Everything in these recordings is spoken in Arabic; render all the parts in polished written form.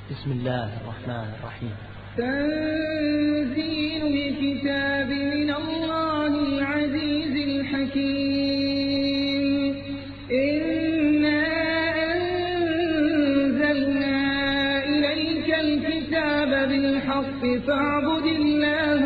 بسم الله الرحمن الرحيم. تنزيل الكتاب من الله العزيز الحكيم. إنا أنزلنا إليك الكتاب بالحق فاعبد الله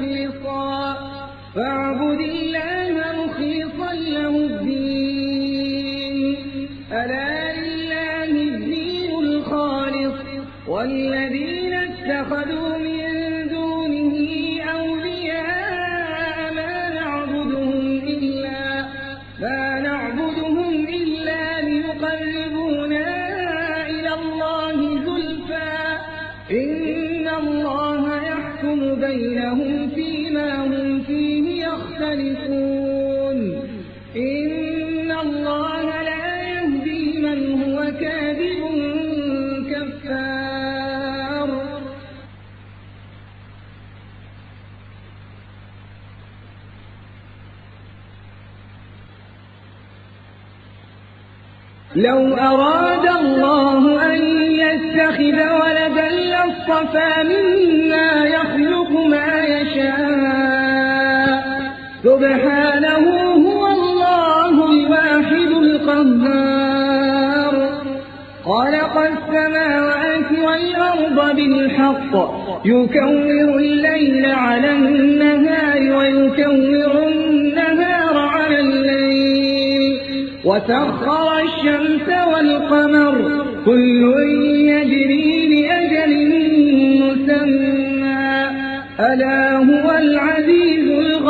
مخلصا له الدين. ألا لله الدين الخالص والذين اتخذوا من دونه أولياء ما نعبدهم إلا ليقربونا إلى الله زلفى إن الله يحكم بينهم فيما هم فيه يختلفون. إن الله لا يهدي من هو كاذب كفار. لو أراد الله أن يتخذ ولدا لاصطفى مما يخلق ما يشاء سبحانه هو الله الواحد القهار. خلق السماوات والأرض بالحق يكور الليل على النهار ويكور النهار على الليل وسخر الشمس والقمر كل يجري لأجل مسمى ألا هو العزيز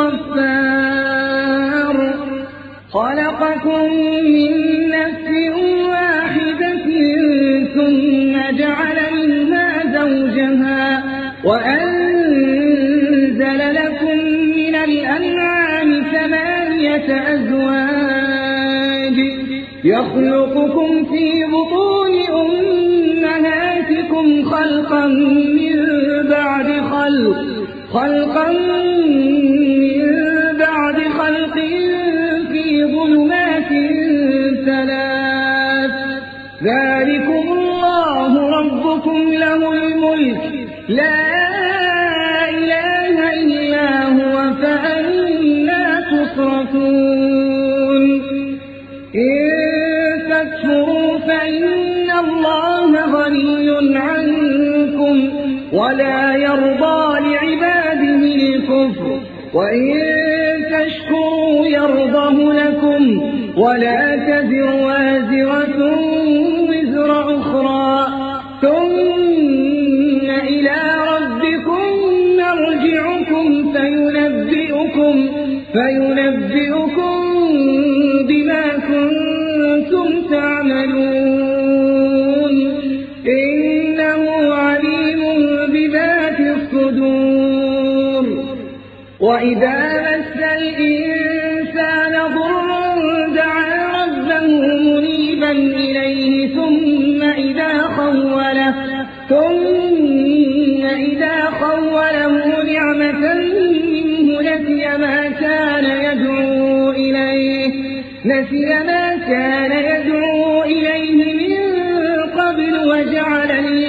الغفار. خلقكم من نفس واحدة ثم جعل منها زوجها وأنزل لكم من الأنعام 8 أزواج يخلقكم في بطون أمهاتكم خلقا من بعد خلق في ظلمات 3. ذلكم الله ربكم له الملك لا إله إلا هو فأنى تصرفون. إن تكفروا فإن الله غني عنكم ولا يرضى لعباده الكفر وإن تشكروا يرضه لكم ولا تزر وازرة وزر أخرى ثم إلى ربكم مرجعكم فينبئكم بما كنتم تعملون. إنه عليم بذات الصدور. وإذا مس الإنسان ضر دعا ربه منيبا إليه ثم إذا خوله نعمة منه نسي ما كان يدعو إليه من قبل وجعل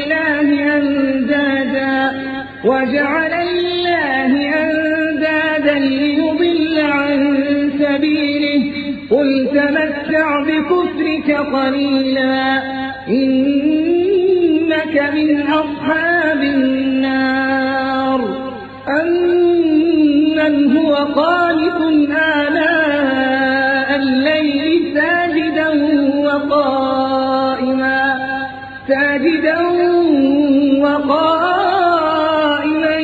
لله أندادا ليضل عن سبيله. قل تمتع بكفرك قليلا إنك من أصحاب النار. أمن هو قانت آناء الليل ساجدا وقائما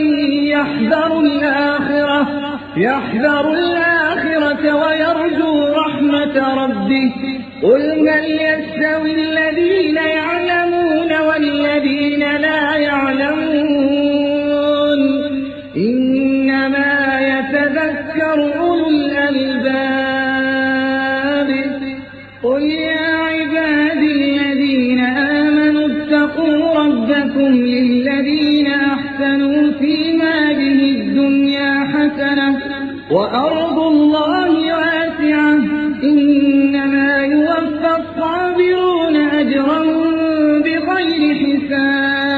يحذر الآخرة ويرجو رحمة ربه. قل هل يستوي الذين يعلمون والذين لا يعلمون إنما يتذكر أولو الألباب. قل يا عبادي الذين آمنوا اتقوا ربكم للذين أحسنوا في هذه الدنيا حسنة وأرض الله واسعة إنما يوفى الصابرون أجرا بغير حساب.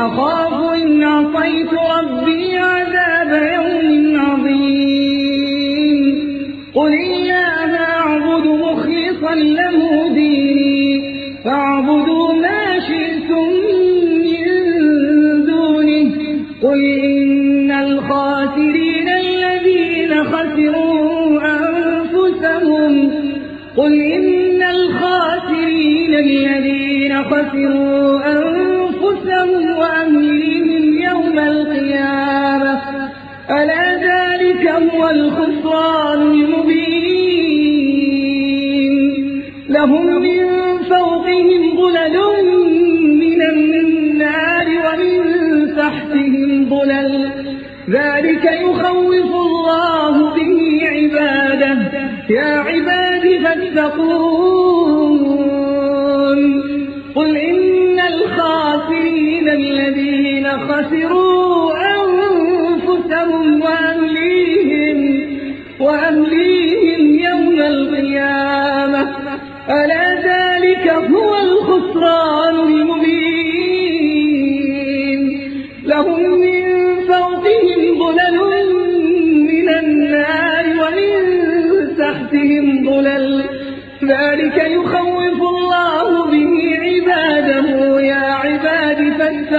أخاف إن عصيت ربي عذاب يوم عظيم قل الله أعبد مخلصا له ديني فاعبدوا ما شئتم من دونه قل إن الخاسرين الذين خسروا أنفسهم وأهليهم يوم القيامة ألا ذلك هو الخسران المبين لهم من فوقهم ظلل من النار ومن تحتهم ظلل ذلك يخوف الله به عباده يا عباد فاتقون قل إن الخاسرين الذين خسروا أنفسهم وأهليهم يوم القيامة ألا ذلك هو الخسران المبين لهم من فوقهم ظلل من النار ومن تحتهم ظلل ذلك يخوف الله به عباده يا عباد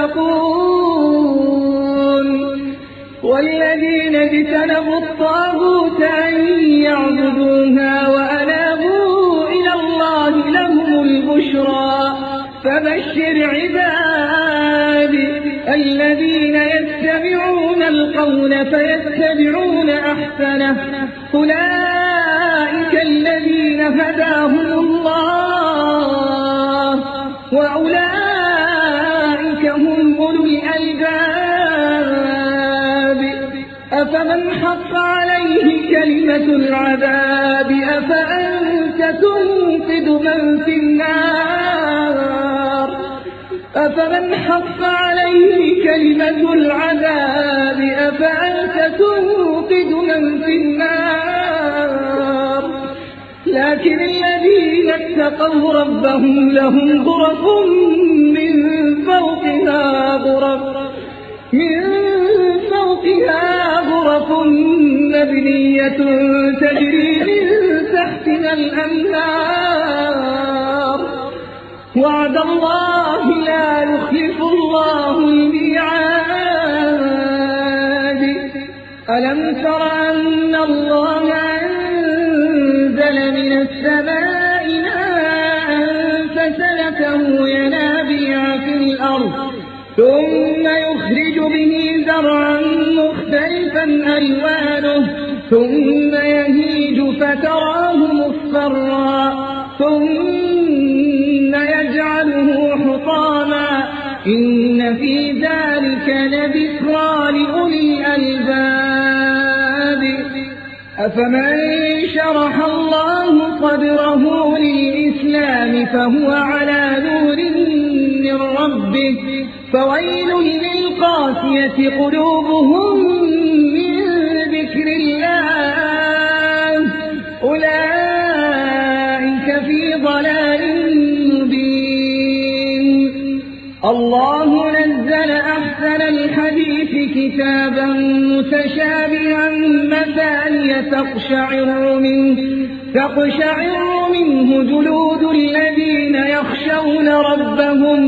فاتقون والذين اجتنبوا الطاغوت أن يعبدوها وأنابوا إلى الله لهم البشرى فبشر عبادي الذين يتبعون القول فيتبعون أحسنه أولئك الذين هداهم الله وأولئك هم أولو الألباب أفمن حق عليه كلمة العذاب أفأنت تنقذ من في النار أفمن حق عليه كلمة العذاب أفأنت تنقذ من في النار لكن الذين اتقوا ربهم لهم غرف من فوقها غرف مبنية تجري من تحتها الأنهار وعد الله لا يخلف الله الميعاد ألم تر أن الله أنزل من السماء ماء فسلكه ينابيع في الأرض ثم يخرج به زرعا مختلفا ألوانه ثم يهيج فتراه مصفرا ثم يجعله حطاما إن في ذلك لذكرى لأولي الألباب أفمن شرح الله صدره للإسلام فهو على نور من ربه فويل للقاسية قلوبهم من ذكر الله أولئك في ضلال مبين الله نزل أحسن الحديث كتابا متشابها مثانية تقشعر منه جلود الذين يخشون ربهم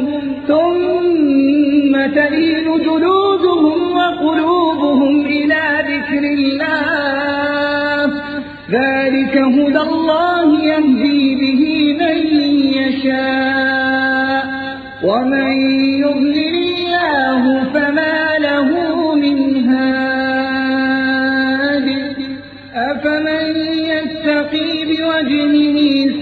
ثم تلين جلودهم وقلوبهم إلى ذكر الله ذلك هدى الله يهدي به من يشاء ومن يضلل الله فما له من هاد أفمن يتقي بوجهه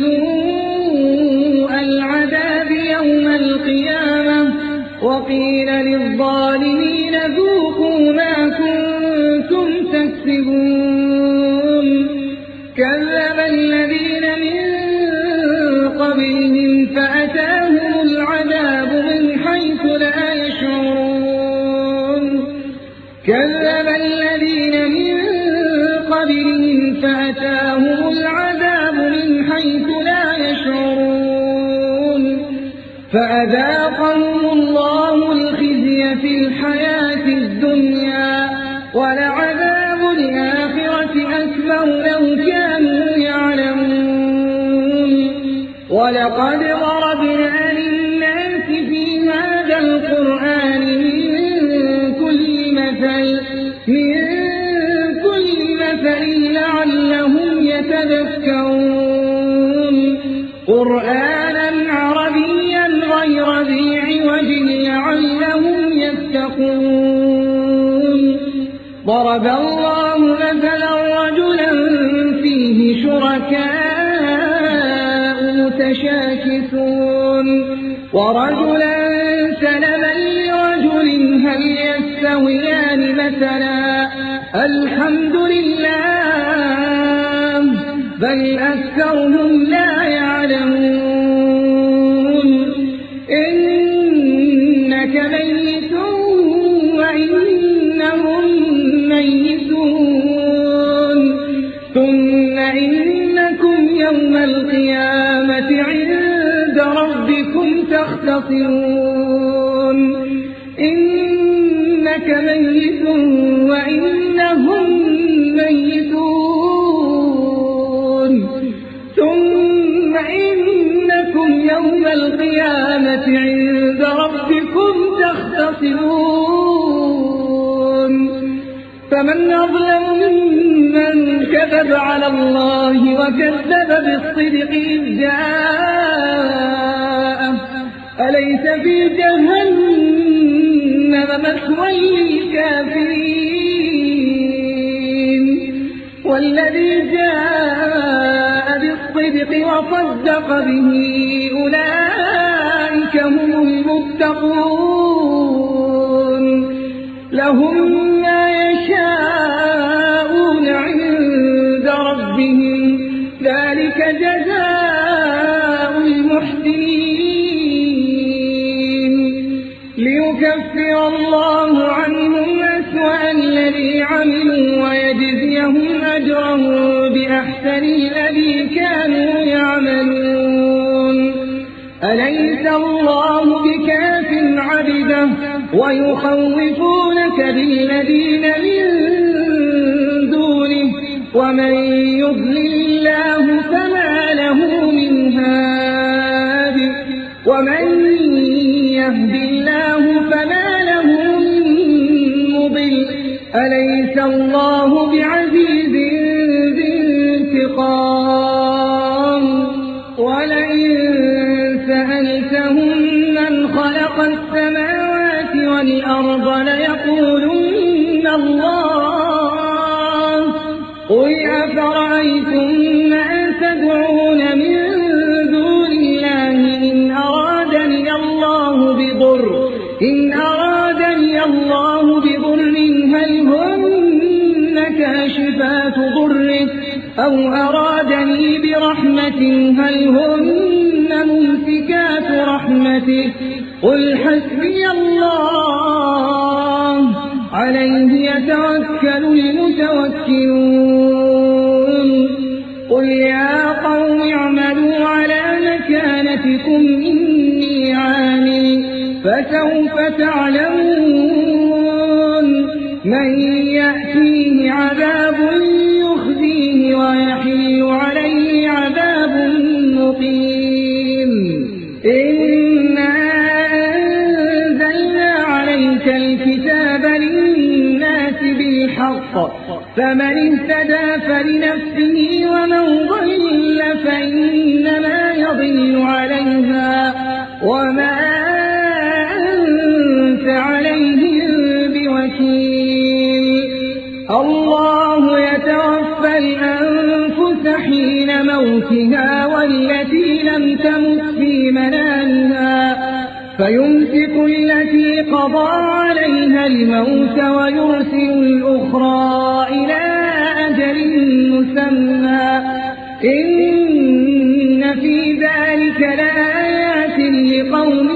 سوء العذاب يوم القيامة وقيل للظالمين ذوقوا ما كنتم تكسبون كذب الذين من قبلهم فأتاهم العذاب من حيث لا يشعرون كذب الذين من قبلهم فأتاهم العذاب من حيث لا يشعرون فأذاقهم الله الخزي في الحياة الدنيا ولعذاب الآخرة أكبر لو كانوا يعلمون ولقد ضربنا للناس في هذا القرآن من كل مثل لعلهم يتذكرون قرآنا عربيا غير ذي عوج لعلهم يتقون ضرب الله مثلا رجلا فيه شركاء متشاكسون ورجلا سلما لرجل هل يستويان مثلا الحمد لله بل أكثرهم لا يعلمون إنك ميت وإنهم ميتون ثم إنكم يوم القيامة عند ربكم تختصرون إنك ميت وإنهم ميتون ثم إنكم يوم القيامة عند ربكم تختصرون فمن أظلم ممن كذب على الله وكذب بالصدق إذ جاءه أليس في جهنم مثوى للكافرين والذي جاء بالصدق وصدق به أولئك هم المتقون لهم ما يشاءون عند ربهم ذلك جزاء المحسنين ليكفر الله عنهم أسوأ الذي عملوا ويجزيهم أجرهم بأحسن الذي كانوا يعملون أليس الله بكاف عبده ويخوفونك بالذين من دونه ومن يضلل الله فما له من هاد ومن يهد الله فما له من مضل أليس الله بعزيز ذي انتقام ولئن سألتهم من خلق السماوات والأرض ليقولن الله قل أفرأيتم ما تدعون من دون الله إن أرادني الله بضر هل هن كاشفات ضره أو أرادني برحمة هل هن ممسكات رحمته قل حسبي الله عليه يتوكل المتوكلون قل يا قوم اعملوا على مكانتكم إني عامل فسوف تعلمون من يأتيه عذاب يخزيه ويحل عليه عذاب مقيم إنا أنزلنا عليك الكتاب للناس بالحق فمن اهتدى فلنفسه ومن ضل فإنما يضل عليها وما أنت عليهم بوكيل الله يتوفى الأنفس حين موتها والتي لم تمت في منامها فيمسك التي قضى عليها الموت ويرسل الأخرى إلى أجل مسمى إن في ذلك لآيات لقوم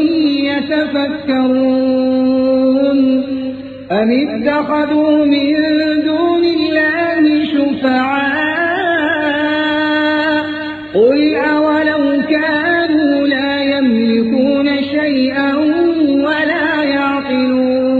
يتفكرون أم اتخذوا من دون الله شفعاء قل أولو كانوا لا يملكون شيئا ولا يعقلون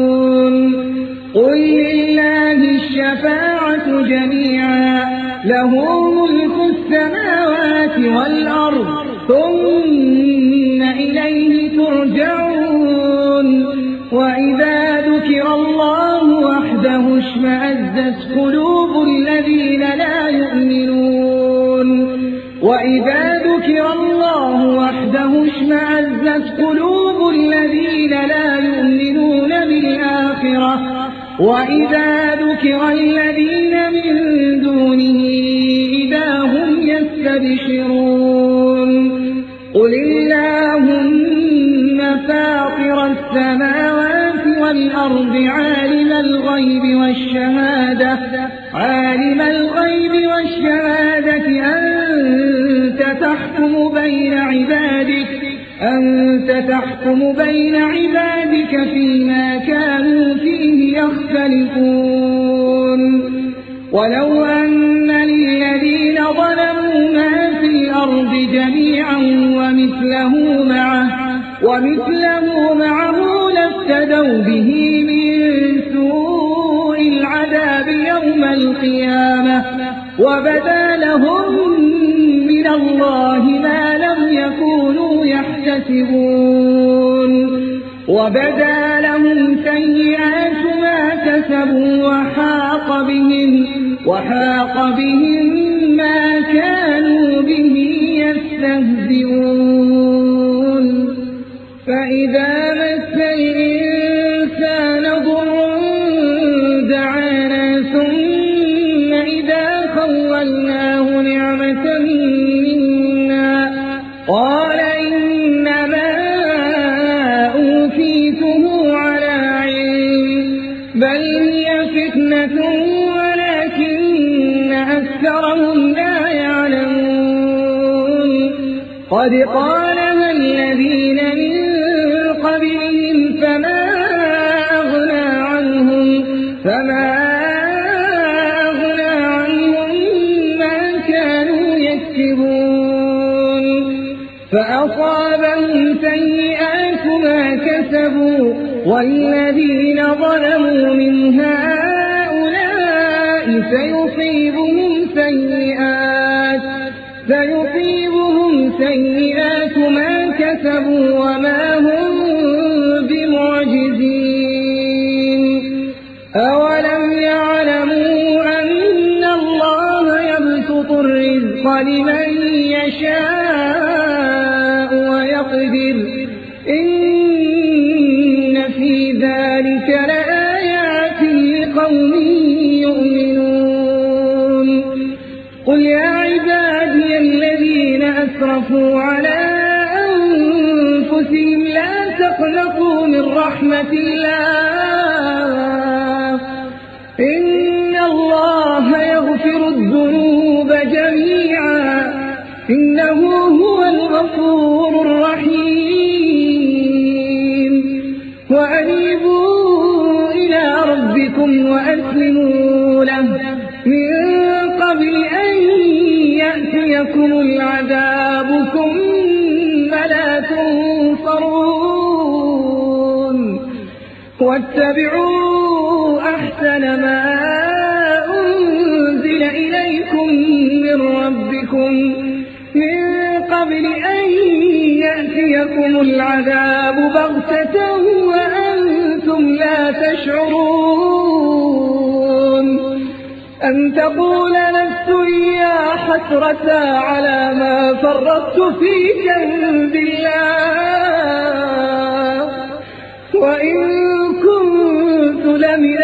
ترجعون وإذا ذكر الله وحده اشمأزت قلوب الذين لا يؤمنون وإذا ذكر الله وحده اشمأزت قلوب الذين لا يؤمنون بالآخرة وإذا ذكر الذين من دونه إذا هم يستبشرون قل اللهم فاطر السماوات والأرض عالم الغيب والشهادة أنت تحكم بين عبادك فيما كانوا فيه يختلفون ولو أن للذين ظلموا ما في الأرض جميعا ومثله معه لافتدوا به من سوء العذاب يوم القيامة وبدا لهم من الله ما لم يكونوا يحتسبون وبدا لهم سيئات ما كسبوا وحاق بهم ما كانوا به يستهزئون فإذا مس الإنسان ضر دعانا ثم إذا خولناه نعمة منا قال إنما أوتيته على علم بل هي فتنة ولكن أكثرهم لا يعلمون قد قالها الذين من قبلهم فما أغنى عنهم ما كانوا يكسبون فأصابهم سيئات ما كسبوا والذين ظلموا من هؤلاء سيصيبهم سيئات ما كسبوا وما هم بمعجزين أولم يعلموا أن الله يبسط الرزق لمن يشاء ويقدر إن في ذلك لآيات لقوم يؤمنون قل يا عبادي الذين أسرفوا على أنفسهم لا تقنطوا من رحمة الله إن الله يغفر الذنوب جميعا إنه هو الغفور الرحيم وأنيبوا إلى ربكم وأسلموا له من قبل أن يأتيكم العذاب ثم لا تنصرون واتبعوا أحسن ما أنزل إليكم من ربكم من قبل أن يأتيكم العذاب بغتة وأنتم لا تشعرون أن تقول نفس يا حسرة على ما فرطت في جنب الله وإن كنت لمن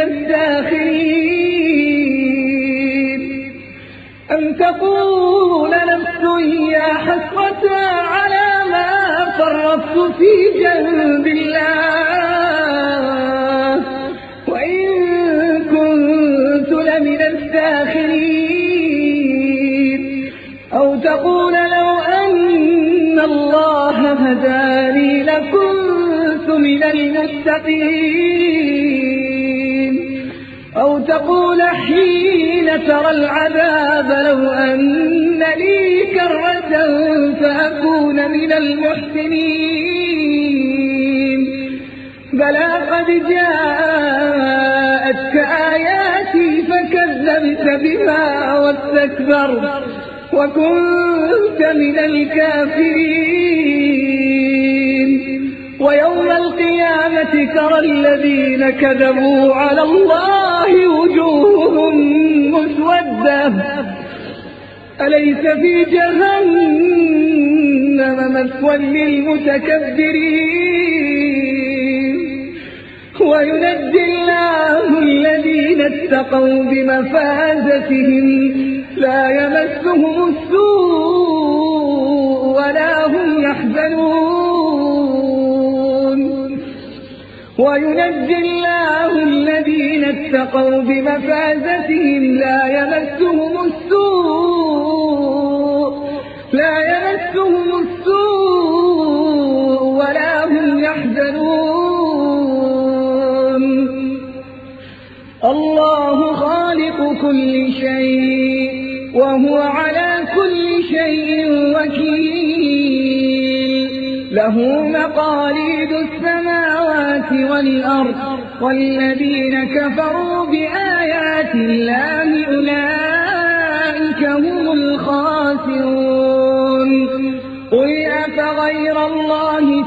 الداخلين أن تقول نفس يا حسرة على ما فرطت في جنب الله وإن كنت لمن الداخلين أو تقول لو أن الله هداني لكنت من المتقين أو تقول حين ترى العذاب لو أن لي كرة فأكون من المحسنين بلى قد جاءتك آياتي فكذبت بها واستكبرت وكنت من الكافرين القيامة ترى الذين كذبوا على الله وجوههم مسودة أليس في جهنم مثوى للمتكبرين وينجي الله الذين اتقوا بمفازتهم لا يمسهم السوء ولا هم يحزنون وينجي الله الذين اتقوا بمفازتهم لا يمسهم السوء ولا هم يحزنون الله خالق كل شيء وهو على كل شيء وكيل له مقاليد السماوات والأرض والذين كفروا بآيات الله أولئك هم الخاسرون قل أفغير الله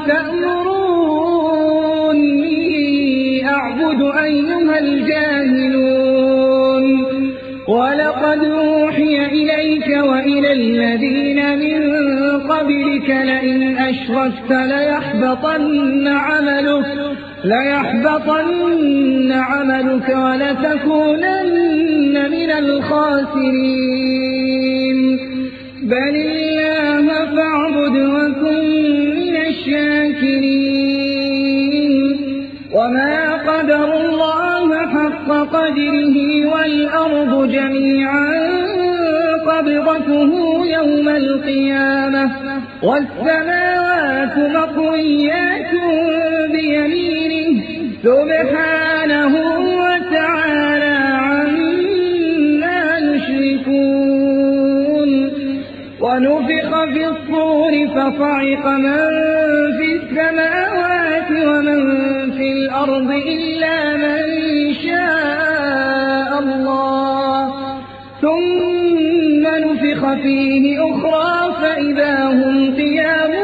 تأمروني أعبد أيها الجاهلون ولقد أوحي إليك وإلى الذين من قبلك لئن أشركت ليحبطن عملك ولتكونن من الخاسرين بل الله فاعبد وكن من الشاكرين وما قدر الله حق قدره والأرض جميعا قبضته يوم القيامة والسماوات مطويات بيمينه سبحانه وتعالى عما يشركون ونفخ في الصور فصعق من في السماوات ومن في الأرض إلا من شاء الله ثم نفخ فيه أخرى فإذا هم قيام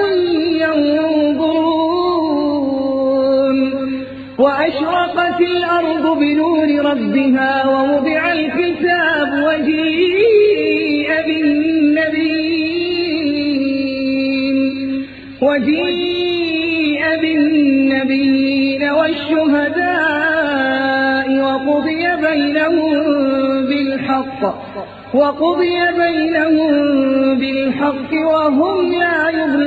ينظرون وأشرقت الأرض بنور ربها ووضع الكتاب وجيء بالنبيين والشهداء وقضي بينهم بالحق وهم لا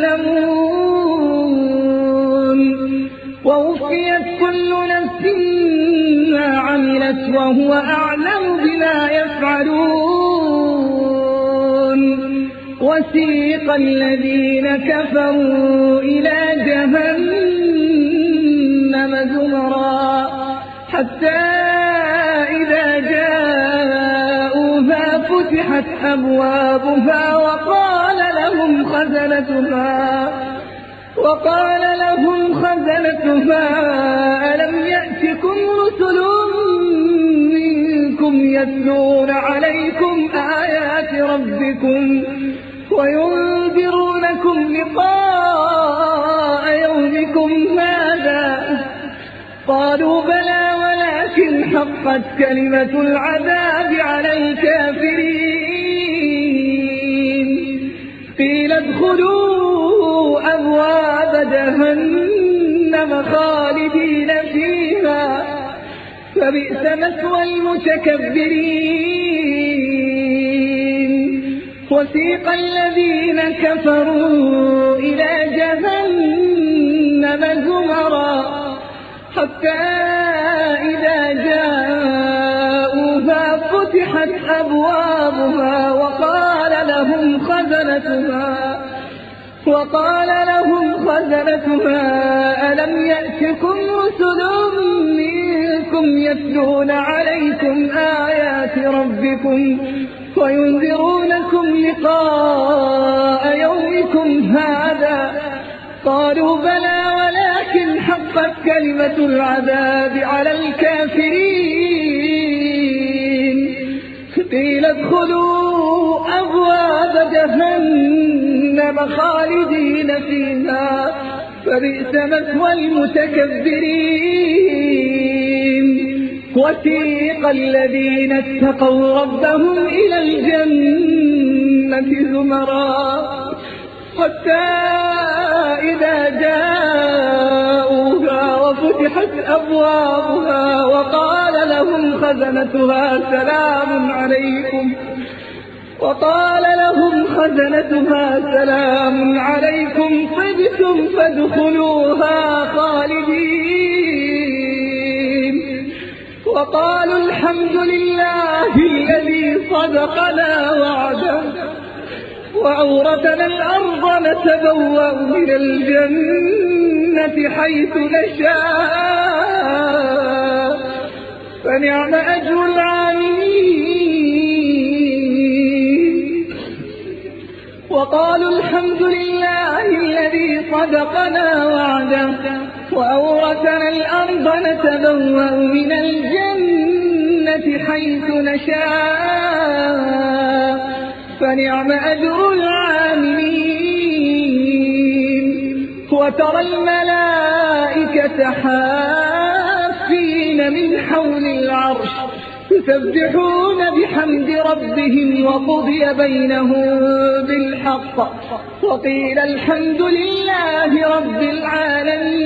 يظلمون ووفيت كل نفس ما عملت وهو أعلم بما يفعلون وسيق الذين كفروا إلى جهنم زمرا حتى إذا جاءوها فتحت أبوابها وقال لهم خزنتها ألم يأتكم رسل منكم يتلون عليكم آيات ربكم وينذرونكم لقاء يومكم هذا قالوا بلى ولكن حقت كلمة العذاب على الكافرين قيل ادخلوا أبواب جهنم خالدين فيها فبئس مثوى المتكبرين وسيق الذين كفروا إلى جهنم زمرا حتى إذا جاءوها فتحت أبوابها وقال لهم خزنتها ألم يأتكم رسل منكم يتلون عليكم آيات ربكم وينذرونكم لقاء يومكم هذا قالوا بلى ولكن حقت كلمة العذاب على الكافرين قيل ادخلوا أبواب جهنم خالدين فيها فبئس مثوى المتكبرين. وسيق الذين اتقوا ربهم إلى الجنة زمرا حتى إذا جاءوها وفتحت أبوابها وقال لهم خزنتها سلام عليكم طبتم فادخلوها خالدين. وقالوا الحمد لله الذي صدقنا وعده وأورثنا الأرض نتبوأ من الجنة حيث نشاء فنعم أجر العاملين. وقالوا الحمد لله الذي صدقنا وعده وأورثنا الأرض نتبوأ من الجنة حيث نشاء فنعم أجر العاملين. وترى الملائكة حافين من حول العرش يسبحون بحمد ربهم وقضي بينهم بالحق وقيل الحمد لله رب العالمين.